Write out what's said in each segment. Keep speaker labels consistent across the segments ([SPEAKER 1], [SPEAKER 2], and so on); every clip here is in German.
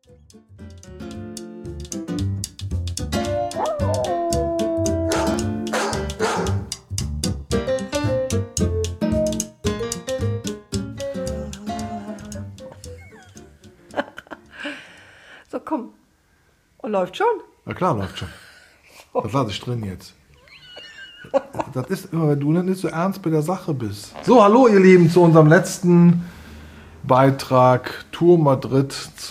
[SPEAKER 1] So, komm. Und läuft schon?
[SPEAKER 2] Na klar, läuft schon. Das lasse ich drin jetzt. Das ist immer, wenn du nicht so ernst bei der Sache bist. So, hallo ihr Lieben, zu unserem letzten Beitrag Tour Madrid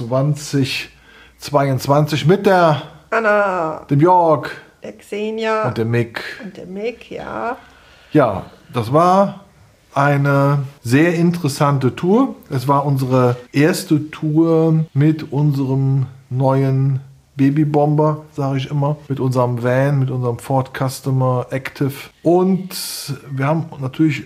[SPEAKER 2] 2022 mit der
[SPEAKER 1] Anna,
[SPEAKER 2] dem Jörg
[SPEAKER 1] der Xenia
[SPEAKER 2] und dem Mick.
[SPEAKER 1] und der Mick, ja.
[SPEAKER 2] Ja, das war eine sehr interessante Tour. Es war unsere erste Tour mit unserem neuen Babybomber, sage ich immer, mit unserem Van, mit unserem Ford Customer Active. Und wir haben natürlich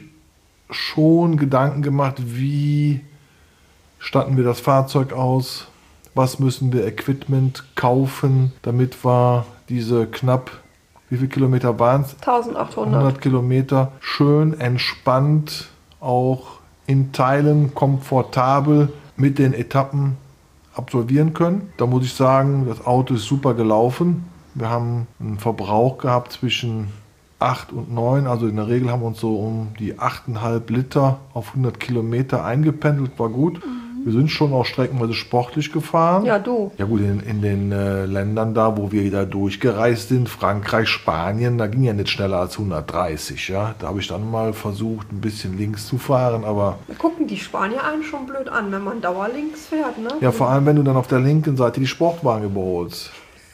[SPEAKER 2] schon Gedanken gemacht, wie statten wir das Fahrzeug aus, was müssen wir Equipment kaufen, damit wir diese knapp, wie viele Kilometer waren es?
[SPEAKER 1] 1800.
[SPEAKER 2] 100 Kilometer schön entspannt, auch in Teilen komfortabel mit den Etappen absolvieren können. Da muss ich sagen, das Auto ist super gelaufen. Wir haben einen Verbrauch gehabt zwischen 8 und 9. Also in der Regel haben wir uns so um die 8,5 Liter auf 100 Kilometer eingependelt. War gut. Wir sind schon auch streckenweise sportlich gefahren.
[SPEAKER 1] Ja, du.
[SPEAKER 2] Ja gut, in den Ländern da, wo wir da durchgereist sind, Frankreich, Spanien, da ging ja nicht schneller als 130. Ja? Da habe ich dann mal versucht, ein bisschen links zu fahren, aber...
[SPEAKER 1] Wir gucken die Spanier einen schon blöd an, wenn man dauerlinks fährt, ne?
[SPEAKER 2] Ja, vor allem, wenn du dann auf der linken Seite die Sportwagen überholst.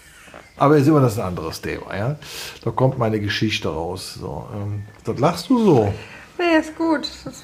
[SPEAKER 2] Aber ist immer das ein anderes Thema, ja? Da kommt meine Geschichte raus. So, das lachst du so.
[SPEAKER 1] Nee, ist gut. Es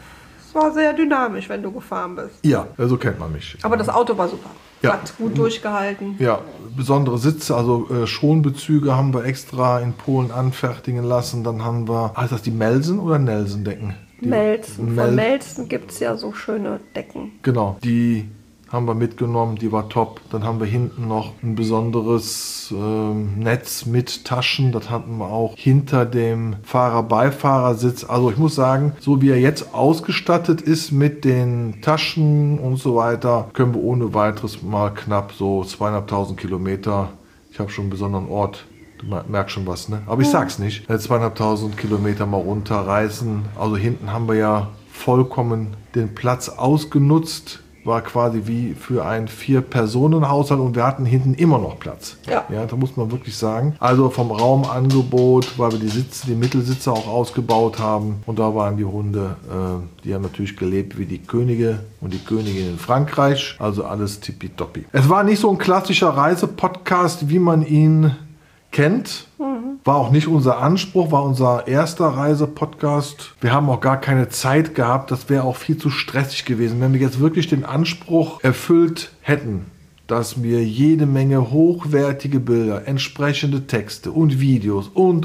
[SPEAKER 1] war sehr dynamisch, wenn du gefahren bist.
[SPEAKER 2] Ja, so kennt man mich.
[SPEAKER 1] Aber das Auto war super.
[SPEAKER 2] Ja.
[SPEAKER 1] Hat gut durchgehalten.
[SPEAKER 2] Ja, besondere Sitze, also Schonbezüge haben wir extra in Polen anfertigen lassen. Dann haben wir, heißt das die Melsen oder Nelsen-Decken?
[SPEAKER 1] Melzen. Von Melzen gibt es ja so schöne Decken.
[SPEAKER 2] Genau, die haben wir mitgenommen, die war top. Dann haben wir hinten noch ein besonderes Netz mit Taschen. Das hatten wir auch hinter dem Fahrer-Beifahrersitz. Also ich muss sagen, so wie er jetzt ausgestattet ist mit den Taschen und so weiter, können wir ohne weiteres mal knapp so 2.500 Kilometer. Ich habe schon einen besonderen Ort. Du merkst schon was, ne? Aber ich sag's nicht. 2.500 Kilometer mal runterreißen. Also hinten haben wir ja vollkommen den Platz ausgenutzt. War quasi wie für einen 4-Personen-Haushalt und wir hatten hinten immer noch Platz.
[SPEAKER 1] Ja.
[SPEAKER 2] Ja, da muss man wirklich sagen. Also vom Raumangebot, weil wir die Mittelsitze auch ausgebaut haben und da waren die Hunde, die haben natürlich gelebt wie die Könige und die Königin in Frankreich. Also alles tippitoppi. Es war nicht so ein klassischer Reisepodcast, wie man ihn kennt. War auch nicht unser Anspruch, war unser erster Reisepodcast. Wir haben auch gar keine Zeit gehabt, das wäre auch viel zu stressig gewesen. Wenn wir jetzt wirklich den Anspruch erfüllt hätten, dass wir jede Menge hochwertige Bilder, entsprechende Texte und Videos und.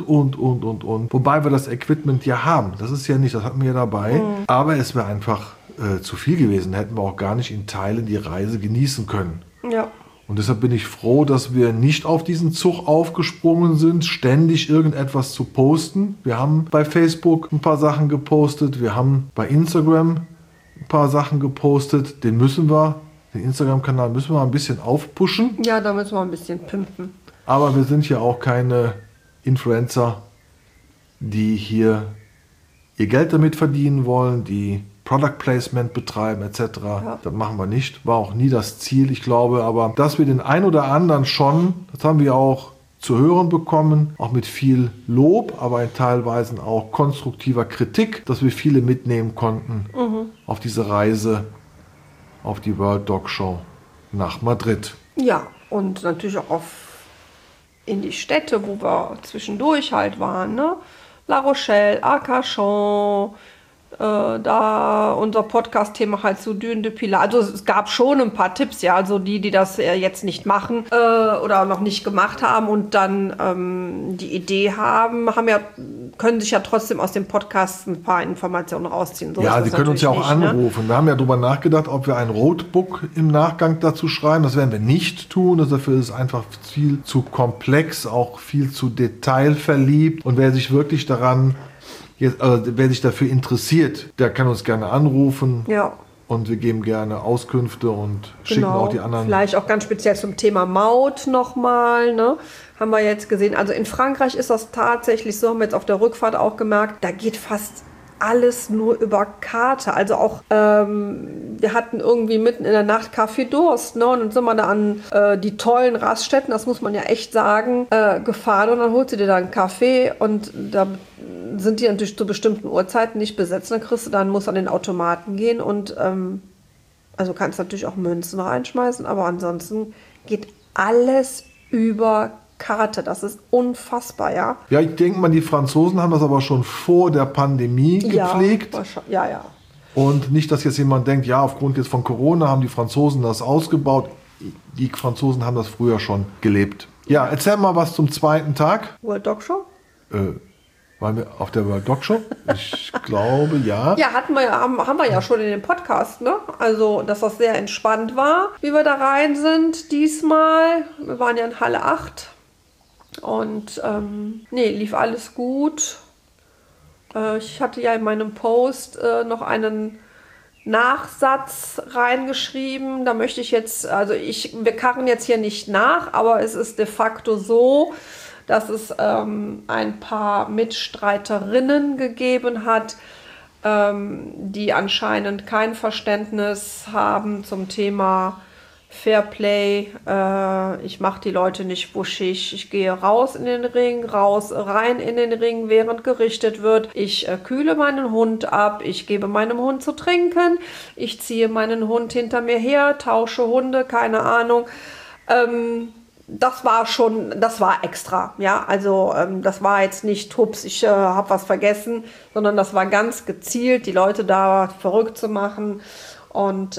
[SPEAKER 2] Wobei wir das Equipment ja haben. Das ist ja nicht, das hatten wir ja dabei. Aber es wäre einfach zu viel gewesen. Da hätten wir auch gar nicht in Teilen die Reise genießen können.
[SPEAKER 1] Ja.
[SPEAKER 2] Und deshalb bin ich froh, dass wir nicht auf diesen Zug aufgesprungen sind, ständig irgendetwas zu posten. Wir haben bei Facebook ein paar Sachen gepostet, wir haben bei Instagram ein paar Sachen gepostet. Den Instagram-Kanal müssen wir ein bisschen aufpushen.
[SPEAKER 1] Ja, da müssen wir ein bisschen pimpen.
[SPEAKER 2] Aber wir sind ja auch keine Influencer, die hier ihr Geld damit verdienen wollen, die Product Placement betreiben etc. Ja. Das machen wir nicht. War auch nie das Ziel, ich glaube. Aber dass wir den ein oder anderen schon, das haben wir auch zu hören bekommen, auch mit viel Lob, aber in teilweise auch konstruktiver Kritik, dass wir viele mitnehmen konnten auf diese Reise, auf die World Dog Show nach Madrid.
[SPEAKER 1] Ja, und natürlich auch in die Städte, wo wir zwischendurch halt waren, ne? La Rochelle, Arcachon, da unser Podcast-Thema halt zu Dune de Pilar. Also es gab schon ein paar Tipps, ja, also die das jetzt nicht machen oder noch nicht gemacht haben und dann die Idee haben ja, können sich ja trotzdem aus dem Podcast ein paar Informationen rausziehen. So
[SPEAKER 2] ja, sie können uns ja auch anrufen. Ne? Wir haben ja darüber nachgedacht, ob wir ein Roadbook im Nachgang dazu schreiben. Das werden wir nicht tun. Dafür ist es einfach viel zu komplex, auch viel zu detailverliebt. Und wer sich wirklich daran wer sich dafür interessiert, der kann uns gerne anrufen.
[SPEAKER 1] Ja.
[SPEAKER 2] und wir geben gerne Auskünfte und schicken auch die anderen.
[SPEAKER 1] Vielleicht auch ganz speziell zum Thema Maut nochmal, ne? Haben wir jetzt gesehen. Also in Frankreich ist das tatsächlich so, haben wir jetzt auf der Rückfahrt auch gemerkt, da geht fast alles nur über Karte. Also auch, wir hatten irgendwie mitten in der Nacht Kaffee Durst, ne? Und dann sind wir da an die tollen Raststätten, das muss man ja echt sagen, gefahren und dann holst du dir da einen Kaffee und da sind die natürlich zu bestimmten Uhrzeiten nicht besetzt. Dann kriegst du dann, musst an den Automaten gehen und also kannst natürlich auch Münzen reinschmeißen, aber ansonsten geht alles über Karte. Das ist unfassbar, ja.
[SPEAKER 2] Ja, ich denke mal, die Franzosen haben das aber schon vor der Pandemie gepflegt.
[SPEAKER 1] Ja.
[SPEAKER 2] Und nicht, dass jetzt jemand denkt, ja, aufgrund jetzt von Corona haben die Franzosen das ausgebaut. Die Franzosen haben das früher schon gelebt. Ja, erzähl mal was zum zweiten Tag.
[SPEAKER 1] World Dog Show?
[SPEAKER 2] Waren wir auf der World Dog Show? Ich glaube, ja.
[SPEAKER 1] Ja, haben wir ja schon in dem Podcast, ne? Also, dass das sehr entspannt war, wie wir da rein sind diesmal. Wir waren ja in Halle 8 und lief alles gut. Ich hatte ja in meinem Post noch einen Nachsatz reingeschrieben. Da möchte ich jetzt, wir karren jetzt hier nicht nach, aber es ist de facto so, dass es ein paar Mitstreiterinnen gegeben hat, die anscheinend kein Verständnis haben zum Thema Fairplay. Ich mache die Leute nicht wuschig. Ich gehe raus in den Ring, rein in den Ring, während gerichtet wird. Ich kühle meinen Hund ab. Ich gebe meinem Hund zu trinken. Ich ziehe meinen Hund hinter mir her, tausche Hunde, keine Ahnung. Das war extra, ja, also das war jetzt nicht, hups, ich habe was vergessen, sondern das war ganz gezielt, die Leute da verrückt zu machen und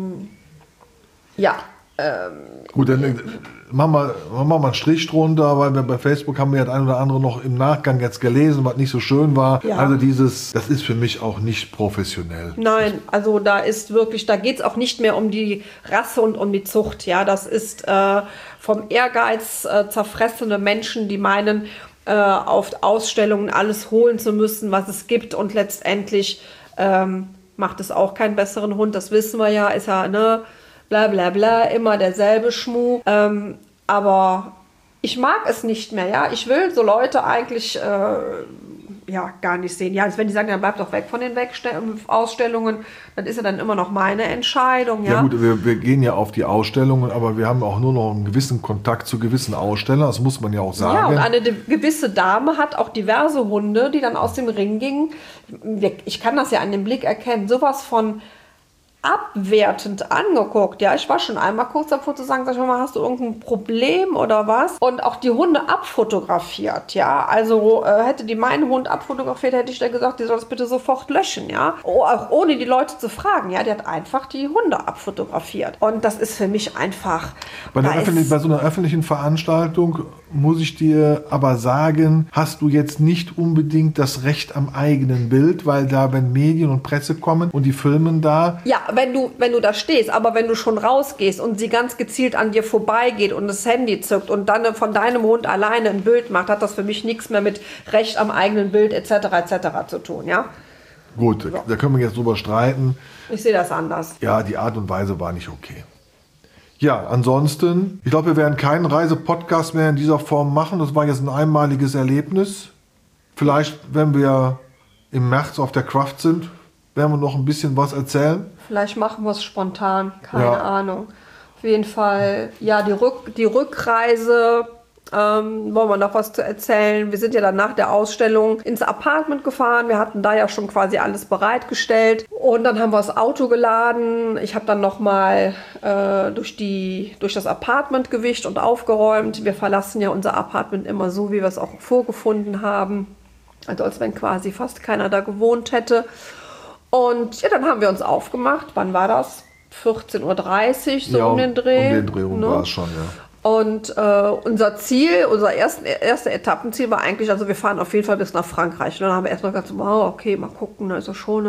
[SPEAKER 2] Gut, dann machen wir mal einen Strich drunter, weil wir bei Facebook haben wir das ein oder andere noch im Nachgang jetzt gelesen, was nicht so schön war. Ja. Also das ist für mich auch nicht professionell.
[SPEAKER 1] Nein, also da geht es auch nicht mehr um die Rasse und um die Zucht. Ja, das ist vom Ehrgeiz zerfressene Menschen, die meinen, auf Ausstellungen alles holen zu müssen, was es gibt und letztendlich macht es auch keinen besseren Hund. Das wissen wir ja, ist ja, ne? Bla bla bla, immer derselbe Schmuh. Aber ich mag es nicht mehr, ja. Ich will so Leute eigentlich gar nicht sehen. Ja, wenn die sagen, dann bleib doch weg von den Ausstellungen, dann ist ja dann immer noch meine Entscheidung, ja.
[SPEAKER 2] Ja gut, wir gehen ja auf die Ausstellungen, aber wir haben auch nur noch einen gewissen Kontakt zu gewissen Ausstellern, das muss man ja auch sagen.
[SPEAKER 1] Ja, und eine gewisse Dame hat auch diverse Hunde, die dann aus dem Ring gingen. Ich kann das ja an dem Blick erkennen, sowas von abwertend angeguckt. Ja, ich war schon einmal kurz davor zu sagen, sag mal, hast du irgendein Problem oder was? Und auch die Hunde abfotografiert, ja. Also hätte die meinen Hund abfotografiert, hätte ich da gesagt, die soll das bitte sofort löschen, ja. Auch ohne die Leute zu fragen, ja. Die hat einfach die Hunde abfotografiert. Und das ist für mich einfach...
[SPEAKER 2] Bei so einer öffentlichen Veranstaltung muss ich dir aber sagen, hast du jetzt nicht unbedingt das Recht am eigenen Bild, weil da, wenn Medien und Presse kommen und die filmen da...
[SPEAKER 1] Ja, wenn du da stehst, aber wenn du schon rausgehst und sie ganz gezielt an dir vorbeigeht und das Handy zückt und dann von deinem Hund alleine ein Bild macht, hat das für mich nichts mehr mit Recht am eigenen Bild etc. zu tun, ja?
[SPEAKER 2] Gut, da können wir jetzt drüber streiten.
[SPEAKER 1] Ich sehe das anders.
[SPEAKER 2] Ja, die Art und Weise war nicht okay. Ja, ansonsten, ich glaube, wir werden keinen Reisepodcast mehr in dieser Form machen. Das war jetzt ein einmaliges Erlebnis. Vielleicht, wenn wir im März auf der Craft sind, werden wir noch ein bisschen was erzählen.
[SPEAKER 1] Vielleicht machen wir es spontan, keine Ahnung. Auf jeden Fall, ja, die Rückreise, wollen wir noch was zu erzählen. Wir sind ja dann nach der Ausstellung ins Apartment gefahren. Wir hatten da ja schon quasi alles bereitgestellt. Und dann haben wir das Auto geladen. Ich habe dann nochmal durch das Apartment gewischt und aufgeräumt. Wir verlassen ja unser Apartment immer so, wie wir es auch vorgefunden haben. Also als wenn quasi fast keiner da gewohnt hätte. Und ja, dann haben wir uns aufgemacht. Wann war das? 14:30 Uhr, so ja, um den Dreh.
[SPEAKER 2] Um den Dreh rum, ne? War es schon, ja.
[SPEAKER 1] Und unser Ziel, unser erste Etappenziel war eigentlich, also wir fahren auf jeden Fall bis nach Frankreich. Und dann haben wir erstmal gesagt, wow, okay, mal gucken, also schon.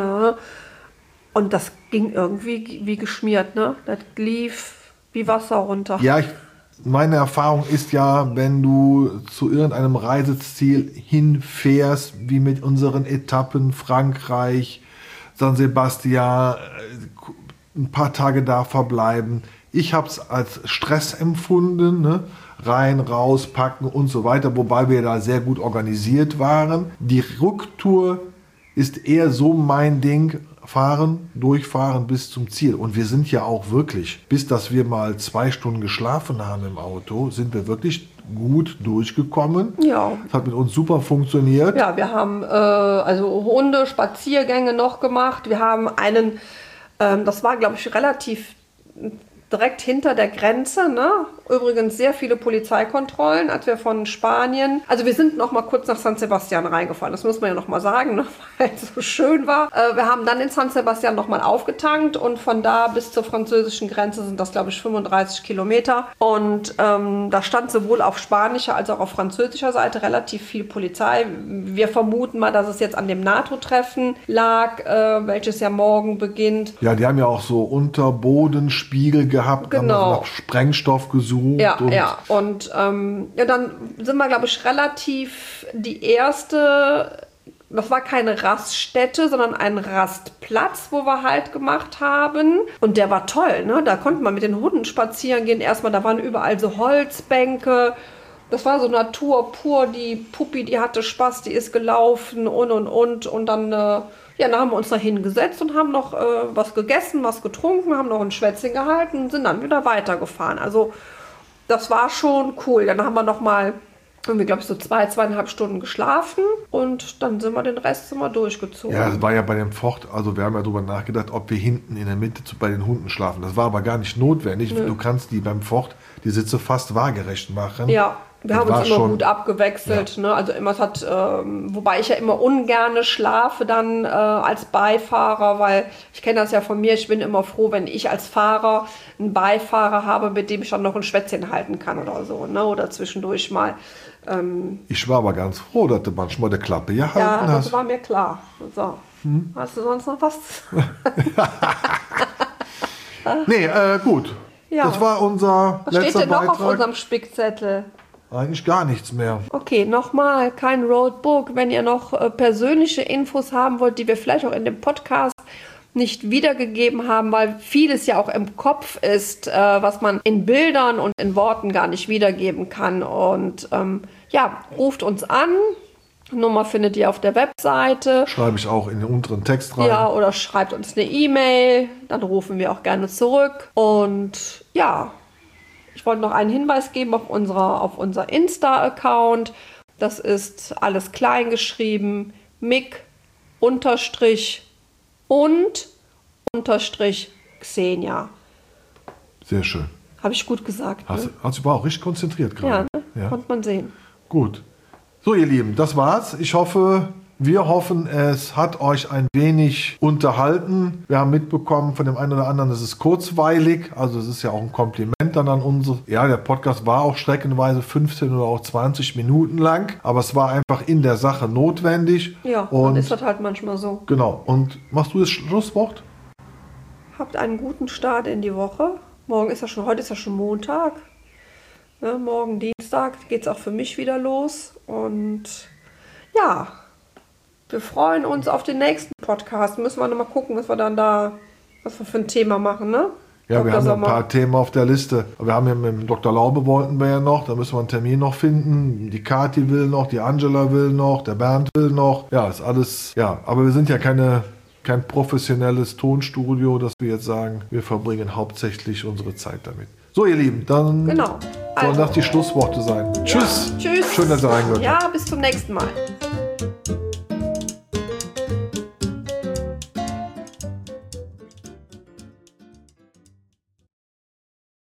[SPEAKER 1] Und das ging irgendwie wie geschmiert, ne? Das lief wie Wasser runter.
[SPEAKER 2] Ja, meine Erfahrung ist ja, wenn du zu irgendeinem Reiseziel hinfährst, wie mit unseren Etappen Frankreich, San Sebastian, ein paar Tage da verbleiben. Ich habe es als Stress empfunden, ne? Rein, raus, packen und so weiter, wobei wir da sehr gut organisiert waren. Die Rücktour ist eher so mein Ding, fahren, durchfahren bis zum Ziel. Und wir sind ja auch wirklich, bis dass wir mal 2 Stunden geschlafen haben im Auto, sind wir wirklich gut durchgekommen.
[SPEAKER 1] Ja.
[SPEAKER 2] Das hat mit uns super funktioniert.
[SPEAKER 1] Ja, wir haben also Hunde, Spaziergänge noch gemacht. Wir haben einen, das war glaube ich relativ direkt hinter der Grenze, ne? Übrigens sehr viele Polizeikontrollen, als wir von Spanien, also wir sind noch mal kurz nach San Sebastian reingefahren, das muss man ja noch mal sagen, ne? Weil es so schön war. Wir haben dann in San Sebastian noch mal aufgetankt und von da bis zur französischen Grenze sind das, glaube ich, 35 Kilometer. Und da stand sowohl auf spanischer als auch auf französischer Seite relativ viel Polizei. Wir vermuten mal, dass es jetzt an dem NATO-Treffen lag, welches ja morgen beginnt.
[SPEAKER 2] Ja, die haben ja auch so Unterbodenspiegel gehabt,
[SPEAKER 1] Genau.
[SPEAKER 2] haben nach Sprengstoff gesucht.
[SPEAKER 1] Ja, ja. Und ja, dann sind wir, glaube ich, relativ die erste, das war keine Raststätte, sondern ein Rastplatz, wo wir halt gemacht haben. Und der war toll, ne? Da konnte man mit den Hunden spazieren gehen. Erstmal, da waren überall so Holzbänke. Das war so Natur pur. Die Puppi, die hatte Spaß, die ist gelaufen und. Und dann, ja, dann haben wir uns da hingesetzt und haben noch was gegessen, was getrunken, haben noch ein Schwätzchen gehalten und sind dann wieder weitergefahren. Also das war schon cool. Dann haben wir noch mal, irgendwie, glaube ich, so 2,5 Stunden geschlafen und dann sind wir den Rest durchgezogen.
[SPEAKER 2] Ja, das war ja bei dem Ford, also wir haben ja darüber nachgedacht, ob wir hinten in der Mitte bei den Hunden schlafen. Das war aber gar nicht notwendig.
[SPEAKER 1] Nö.
[SPEAKER 2] Du kannst die beim Ford die Sitze fast waagerecht machen.
[SPEAKER 1] Ja, wir haben uns immer
[SPEAKER 2] schon
[SPEAKER 1] gut abgewechselt. Ja. Ne? Also immer, es hat, wobei ich ja immer ungerne schlafe dann als Beifahrer, weil ich kenne das ja von mir, ich bin immer froh, wenn ich als Fahrer einen Beifahrer habe, mit dem ich dann noch ein Schwätzchen halten kann oder so, ne? Oder zwischendurch mal.
[SPEAKER 2] Ich war aber ganz froh, dass du manchmal die Klappe gehalten
[SPEAKER 1] Ja,
[SPEAKER 2] hast.
[SPEAKER 1] das war mir klar. So. Hast du sonst noch was?
[SPEAKER 2] Nee, gut.
[SPEAKER 1] Ja.
[SPEAKER 2] Das war unser
[SPEAKER 1] Was
[SPEAKER 2] letzter
[SPEAKER 1] steht denn noch
[SPEAKER 2] Beitrag.
[SPEAKER 1] auf unserem Spickzettel?
[SPEAKER 2] Eigentlich gar nichts mehr.
[SPEAKER 1] Okay, nochmal, kein Roadbook. Wenn ihr noch persönliche Infos haben wollt, die wir vielleicht auch in dem Podcast nicht wiedergegeben haben, weil vieles ja auch im Kopf ist, was man in Bildern und in Worten gar nicht wiedergeben kann. Und ja, ruft uns an. Nummer findet ihr auf der Webseite.
[SPEAKER 2] Schreibe ich auch in den unteren Text rein.
[SPEAKER 1] Ja, oder schreibt uns eine E-Mail. Dann rufen wir auch gerne zurück. Und ja, ich wollte noch einen Hinweis geben auf unser Insta-Account. Das ist alles klein geschrieben. Mick_und_Xenia.
[SPEAKER 2] Sehr schön.
[SPEAKER 1] Habe ich gut gesagt.
[SPEAKER 2] Hast
[SPEAKER 1] Ne?
[SPEAKER 2] du dich aber auch richtig konzentriert
[SPEAKER 1] Ja,
[SPEAKER 2] gerade.
[SPEAKER 1] ne?
[SPEAKER 2] Ja.
[SPEAKER 1] Konnte man sehen.
[SPEAKER 2] Gut. So, ihr Lieben, das war's. Wir hoffen, es hat euch ein wenig unterhalten. Wir haben mitbekommen von dem einen oder anderen, es ist kurzweilig. Also es ist ja auch ein Kompliment dann an unsere. Ja, der Podcast war auch streckenweise 15 oder auch 20 Minuten lang. Aber es war einfach in der Sache notwendig.
[SPEAKER 1] Ja,
[SPEAKER 2] und
[SPEAKER 1] dann ist das halt manchmal so.
[SPEAKER 2] Genau. Und machst du das Schlusswort?
[SPEAKER 1] Habt einen guten Start in die Woche. Heute ist ja schon Montag. Ne, morgen Dienstag geht es auch für mich wieder los. Und ja, wir freuen uns auf den nächsten Podcast. Müssen wir nochmal gucken, was wir für ein Thema machen, ne?
[SPEAKER 2] Ja, wir
[SPEAKER 1] Dr.
[SPEAKER 2] haben ja ein
[SPEAKER 1] Sommer.
[SPEAKER 2] paar Themen auf der Liste. Wir haben ja mit dem Dr. Laube wollten wir ja noch, da müssen wir einen Termin noch finden. Die Kathi will noch, die Angela will noch, der Bernd will noch. Ja, ist alles, ja, aber wir sind ja kein professionelles Tonstudio, dass wir jetzt sagen, wir verbringen hauptsächlich unsere Zeit damit. So, ihr Lieben, dann
[SPEAKER 1] Genau.
[SPEAKER 2] sollen das die Schlussworte sein. Tschüss.
[SPEAKER 1] Tschüss.
[SPEAKER 2] Schön, dass ihr reingehört habt.
[SPEAKER 1] Ja, bis zum nächsten Mal.